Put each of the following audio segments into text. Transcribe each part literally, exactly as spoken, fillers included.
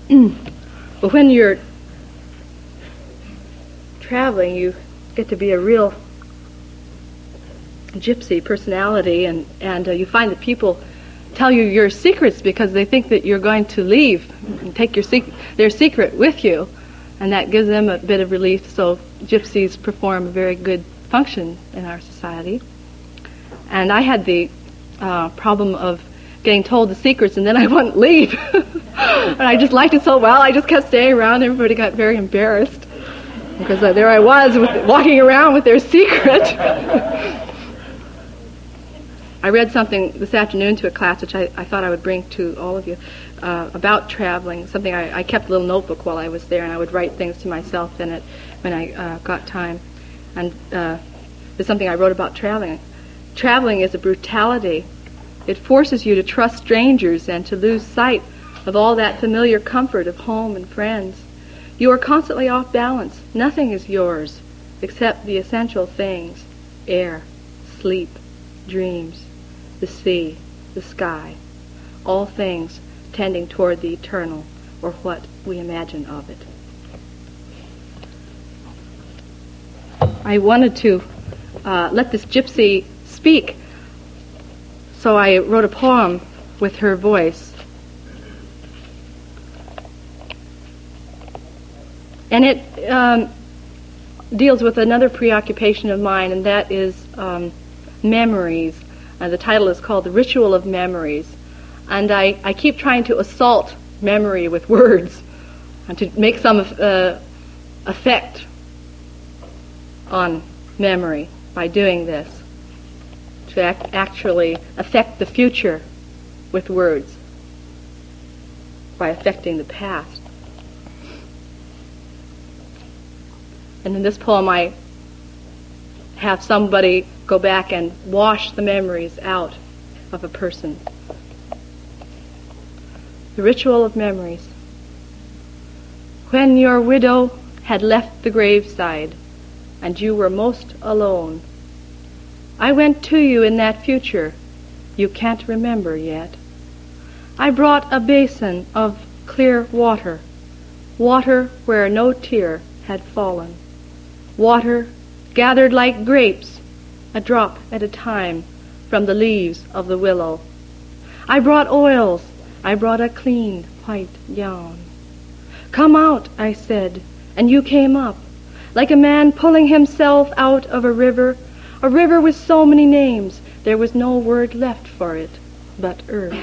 But when you're traveling, you get to be a real gypsy personality, and, and uh, you find that people tell you your secrets because they think that you're going to leave and take your sec- their secret with you, and that gives them a bit of relief. So gypsies perform a very good function in our society. And I had the uh, problem of getting told the secrets and then I wouldn't leave. And I just liked it so well, I just kept staying around. Everybody got very embarrassed because uh, there I was with, walking around with their secret. I read something this afternoon to a class which I, I thought I would bring to all of you uh, about traveling. Something I, I kept a little notebook while I was there, and I would write things to myself in it when I uh, got time. And uh, there's something I wrote about traveling. Traveling is a brutality. It forces you to trust strangers and to lose sight of all that familiar comfort of home and friends. You are constantly off balance. Nothing is yours except the essential things: air, sleep, dreams, the sea, the sky, all things tending toward the eternal, or what we imagine of it. I wanted to uh, let this gypsy speak, so I wrote a poem with her voice. And it um, deals with another preoccupation of mine, and that is um, memories. Uh, the title is called The Ritual of Memories. And I, I keep trying to assault memory with words and to make some uh, effect on memory by doing this, to act, actually affect the future with words by affecting the past. And in this poem I have somebody go back and wash the memories out of a person. The Ritual of Memories. When your widow had left the graveside and you were most alone, I went to you in that future you can't remember yet. I brought a basin of clear water, water where no tear had fallen, water gathered like grapes, a drop at a time, from the leaves of the willow. I brought oils, I brought a clean white gown. Come out, I said, and you came up, like a man pulling himself out of a river, a river with so many names, there was no word left for it but earth.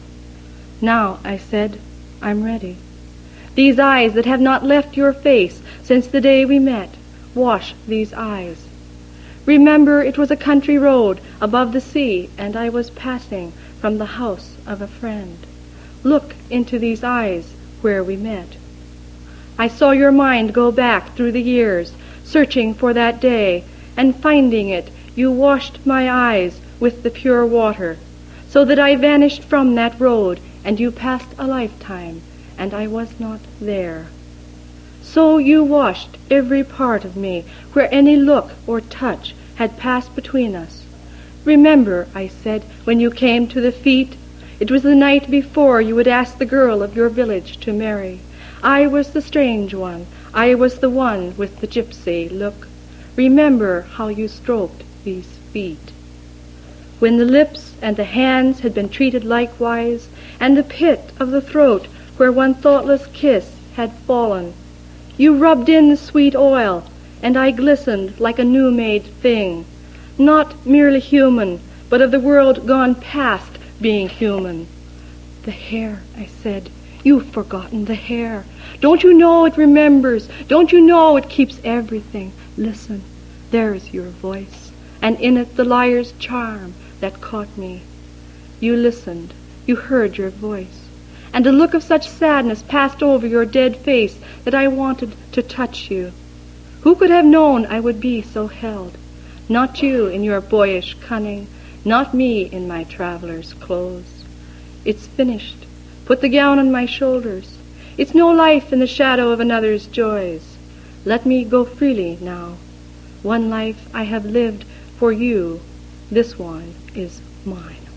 Now, I said, I'm ready. These eyes that have not left your face since the day we met, wash these eyes. Remember, it was a country road above the sea, and I was passing from the house of a friend. Look into these eyes where we met. I saw your mind go back through the years, searching for that day, and finding it, you washed my eyes with the pure water, so that I vanished from that road, and you passed a lifetime, and I was not there. So you washed every part of me, where any look or touch had passed between us. Remember, I said, when you came to the feet, it was the night before you had asked the girl of your village to marry. I was the strange one. I was the one with the gypsy look. Remember how you stroked these feet. When the lips and the hands had been treated likewise, and the pit of the throat where one thoughtless kiss had fallen, you rubbed in the sweet oil, and I glistened like a new-made thing, not merely human, but of the world gone past being human. The hair, I said, you've forgotten the hair. Don't you know it remembers? Don't you know it keeps everything? Listen, there's your voice, and in it the liar's charm that caught me. You listened, you heard your voice, and a look of such sadness passed over your dead face that I wanted to touch you. Who could have known I would be so held? Not you in your boyish cunning, not me in my traveler's clothes. It's finished. Put the gown on my shoulders. It's no life in the shadow of another's joys. Let me go freely now. One life I have lived for you. This one is mine.